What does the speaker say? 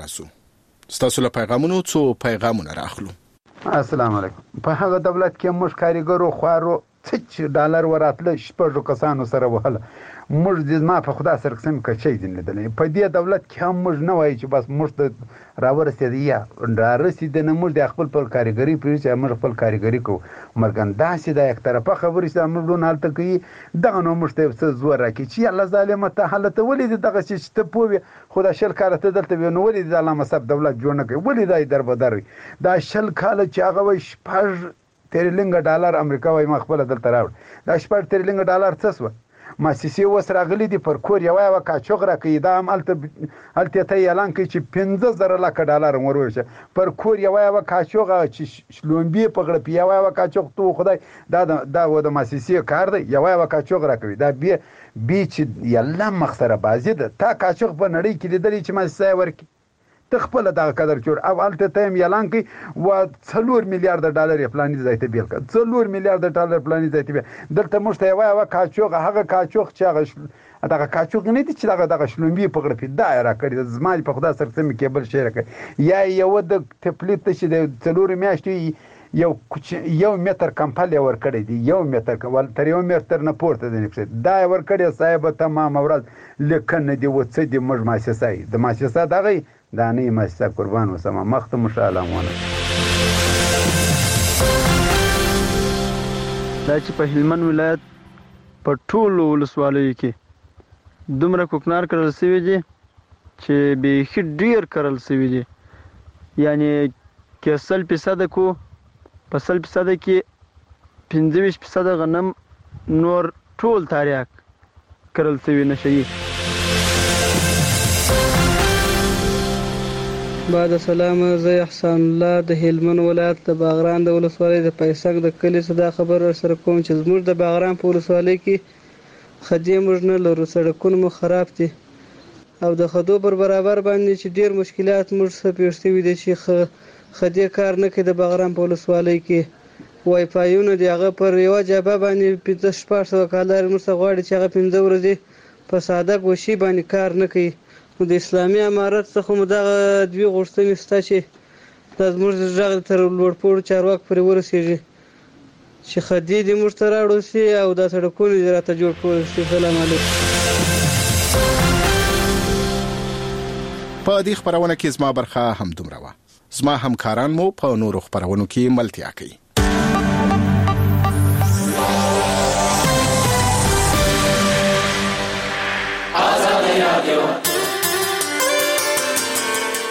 راسو. ستاسو له پیغامونو څو پیغامونه راخلو. السلام علیکم. په هغه دولت کې موږ کاریګرو خوارو $6 وراتله شپږو کسانو سره وهله. موږ د ما په خدا سره قسم کچې دي لیدلې. په دې دولت کې هم موږ نه وایي چې بس موږ ته راورسېد یا رارسېد نه، موږ د خپل پر کاریګري پرې چې موږ خپل کاریګري کوو. مرګن داسې د یک طرفه خبرې چې موږ ډون هلته کوي دغه نو موږ ته څه زور راکړي چې الله ظالمه ته هلته ولې دغه چې ته پوه خو دا 10 کاله ته دلته وي نو ولې د علامه صاحب دولت جوړ نه کوي؟ ولې دا دربدر دا 10 کاله چې هغه وایي $6 تریلیون امریکا وایي ما خپله دلته راوړ. دا $6 تریلیون څه سوه؟ مؤسسې اوس راغلي دي پر کور یوه کاچوغ راکوي. دا هم هلته ته اعلان کوي چې $15 لک ور ورشه پر کور یوه کاچوغه چې شلومبې په غړپ یوه کاچوغ تو خدای دا د مؤسسې کار دی. یوه کاچوغ راکوي دا بي چې یلا مخسره بازي ده. تا کاچوغ په نړۍ کې لیدلی چې مؤسسه ورکړي ته خپله دغه قدر جوړ او هلته ته هم اعلان کوي و $4 میلیارد یې فلاني ځای ته بیل کړه. $4 میلیارد فلاني ځای ته بیل. دلته موږ ته یوه کاچوغ هغه کاچوغ چې هغه دغه کاچوغ نه دي چې دغه شلومبې په غړپې دا یې راکړي. زما په خدا سره څه مې کیبل شی راکړي یا یوه د تپلیت چې د 4 میاشتې یو متر کمپل یې ورکړی دی. 1 متر تر 1 متر نه پورته دی دا یې ورکړی. صاحب تمام ورځ لیکنه دي و څه دي موږ مؤسسه د مؤسسه دغه دا نه مؤسسه قربان وسم مخته مشالمونه. دا چې په هلمند ولایت په ټولو ولسوالیو کې دومره کوکنار کرل سوي دي چې بیخي ډیر کرل سوي دي. یعنی که 100% کو په 100% کې 25% غنم نور ټول تاریاک کرل سوي نشي. بعد سلام زه احسان الله د هلمند ولایت د باغران د ولسوالۍ د پیسک د کلي صدا خبر سره کوم چې زموږ د باغران په ولسوالۍ کې خدي موږ نه لرو. سړکونه مو خراب دي او د خدو پر برابر باندې چې ډیر مشکلات موږ سره پیښ شوي دي چې خدي کار نه کوي. د باغران په ولسوالۍ کې وای فایونه دی هغه پر یو جبه باندې 1500 کالر موږ غواړي چې هغه 15 ورځې په ساده ګوشي باندې کار نه کوي. د اسلامي امارت څخه مو دغه دوی غوښتنې شته چې دا زموږ غږ تر لوړپوړو چارواکو پورې ورسېږي چې خدي دې موږ ته راوړل شي او دا سړکونه دې راته جوړ کړل شي. سلام علیکم. په دې خبرونه کې زما برخه هم دومره وه. زما همکاران مو په نورو خبرونو کې ملتیا کوي.